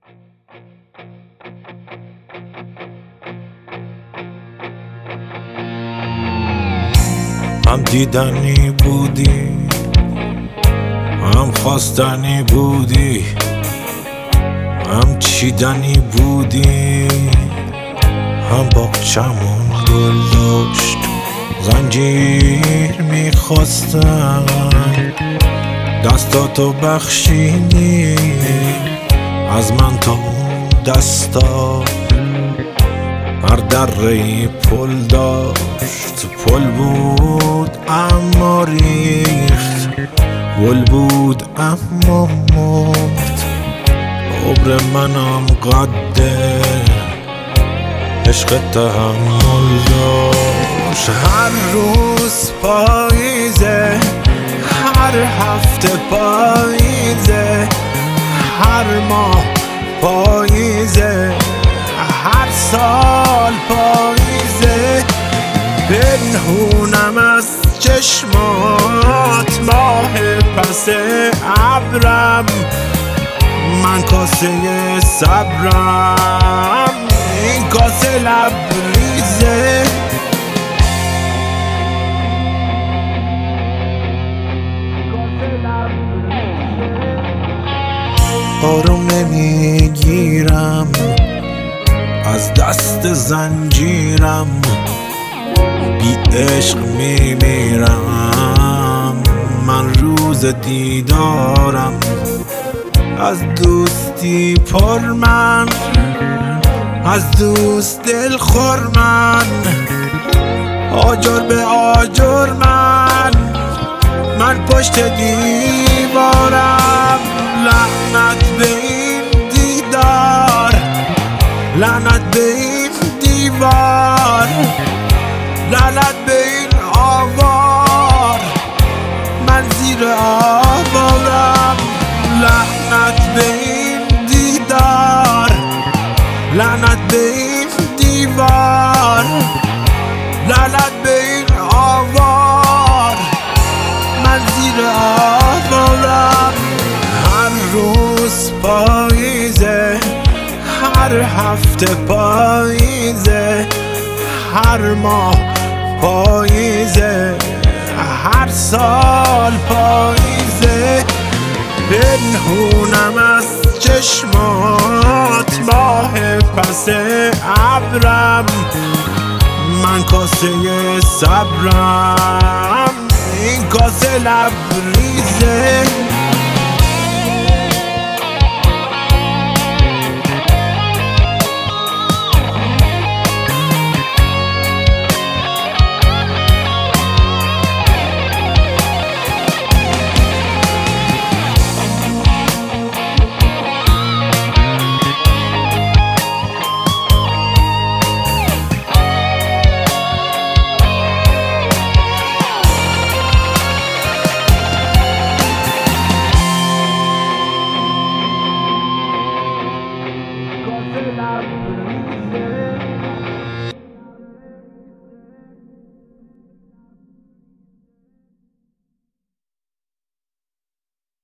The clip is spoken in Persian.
هم دیدنی بودی، هم خواستنی بودی، هم چیدنی بودی، هم باغچمون گل داشت زنجیر میخواستم. دستاتو بخشیدی از من تا اون دستا، هر دره‌ای پل داشت، پل بود اما ریخت، گل بود اما مرد. عمر منم قده عشق تحمل داشت. هر روز پاییزه، هر هفته پاییزه، هر ماه پاییزه، هر سال پاییزه. پنهونم از چشمات ماه پس ابرم، من کاسه صبرم، این کاسه لبریزه. آروم نمیگیرم از دست زنجیرم، بی عشق میمیرم من روز دیدارم. از دوستی پر من، از دوست دل خور من، آجر به آجر من پشت دیوارم. لعنت به این دیدار، لعنت به این دیوار، لعنت به این آوار، من زیر آوارم. لعنت به این دیدار، لعنت به این دیوار، لعنت به این آوار، من زیر آوارم. هر روز پاییزه، هر هفته پاییزه، هر ماه پاییزه، هر سال پاییزه. پنهونم از چشمات ماه پس ابرم، من کاسه صبرم، این کاسه لبریزه. Cause